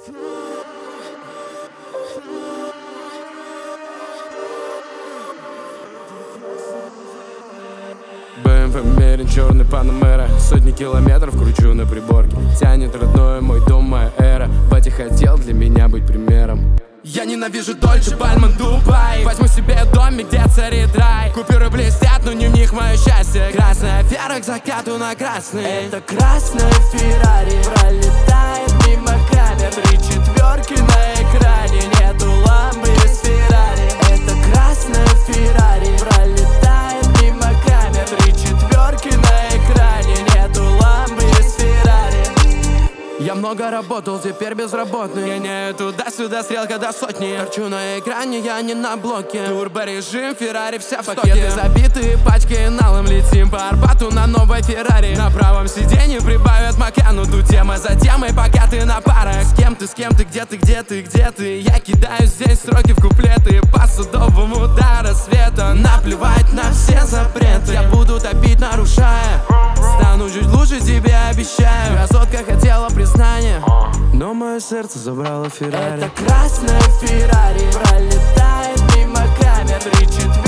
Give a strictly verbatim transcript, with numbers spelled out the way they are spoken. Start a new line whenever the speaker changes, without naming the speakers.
бэ эм вэ мерен, черный Панамера. Сотни километров кручу на приборке. Тянет родной мой дом, моя эра. Батя хотел для меня быть примером. Я ненавижу Дольче, Бальман, Дубай. Возьму себе домик, где царит рай. Купюры блестят, но не в них мое счастье. Красная вера к закату на красный.
Это красная Феррари пролетает мимо камер. Три четверки на экране, нету ламбы из Феррари. Это красная Феррари пролетает мимо камер. Три четверки на экране, нету ламбы из Феррари.
Я много работал, теперь безработный. Гоняю туда-сюда, стрелка до сотни. Торчу на экране, я не на блоке. Турборежим, Феррари вся в стоке. Пакеты забитые, пачкой налом. Летим по Арбату на новой Феррари. На правом сиденье прибавят Макану. Тут тема за темой, пока ты на парах. С кем ты, с кем ты, где ты, где ты, где ты? Я кидаю здесь строки в куплеты. По судовому до рассвета. Наплевать на все запреты. Я буду топить, нарушая. Стану чуть лучше, тебе обещаю. Красотка хотела признания, но мое сердце забрало Феррари.
Это красная Феррари пролетает мимо камер. Три четверки